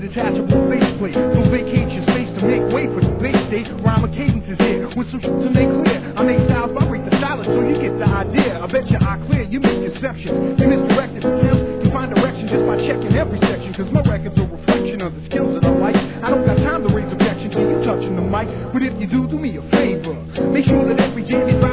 detachable faceplate. So vacate your space to make way for the base stage. Rhyme cadence is here with some truth to make clear. I make styles vibrate the stylus so you get the idea. I bet your eye clear, you misconception. You misdirected attempts, you find direction just by checking every section. Cause my record's a reflection of the skills that I like. I don't got time to raise objection to you touching the mic. But if you do me a favor, make sure that every jam is